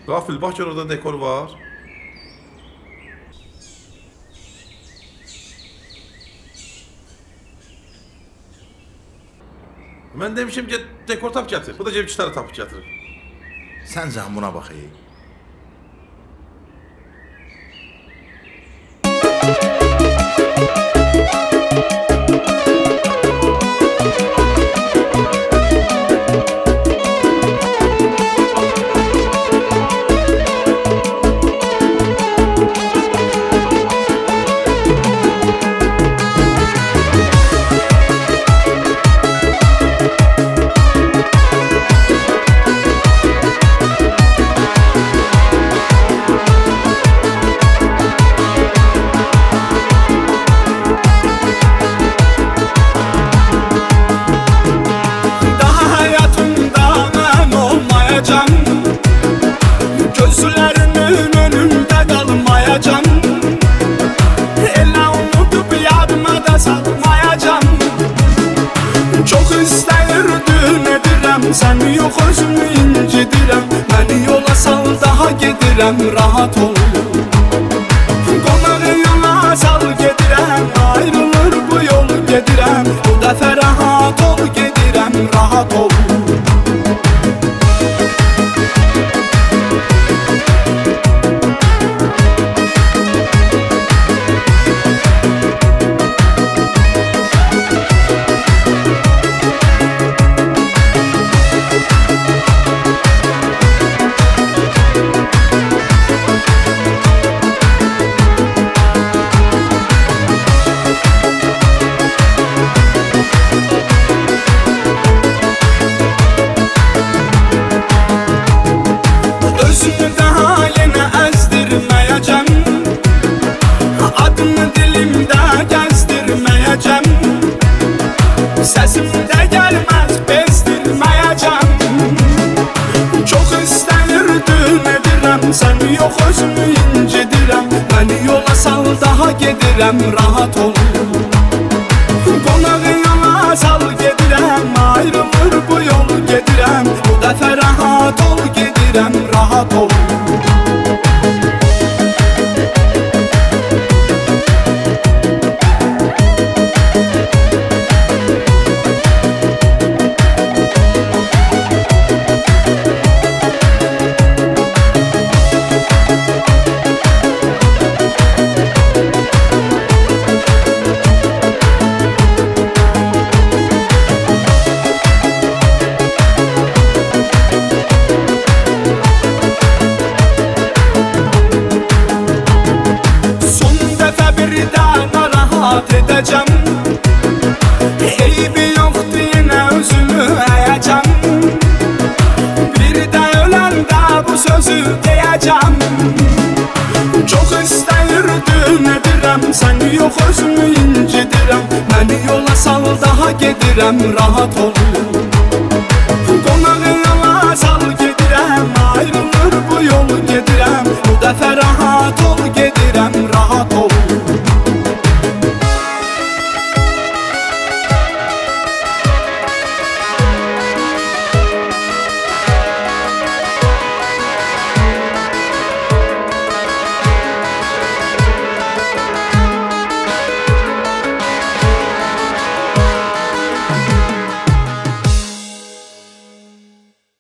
Qafil, bax gör orada dekor var. Mən demişim ki, dekor tap gətir. Bu da ceb gitarı tapıb gətirib. Səncə buna bax ey. Gözlərinin önündə qalmayacam. Elə unudub yadıma da salmayacam. Çox istəyirdim, edirəm, sən yox özümü incidirəm. Məni yola sal, daha gedirəm, rahat ol. Qonağı yola sal, gedirəm, ayrılır bu yol gedirəm. Bu dəfə rahat ol, gedirəm, rahat ol. Özümü daha yenə əzdirməyəcəm. Adını dilimdə gəzdirməyəcəm. Səsimdə gəlməz bezdirməyəcəm. Çox istəyirdim, edirəm, sən yox özümü incidirəm. Məni yola sal, daha gedirəm, rahat ol. Qonağı yola sal, gedirəm, ayrılır bu yol gedirəm. Bu dəfə rahat ol, gedirəm, rahat ol. Edəcəm. Eybi yoxdur, yenə özümü əyəcəm. Bir də öləndə bu sözü deyəcəm. Çox istəyirdim, edirəm, sən yox özümü incidirəm. Məni yola sal, daha gedirəm, rahat ol.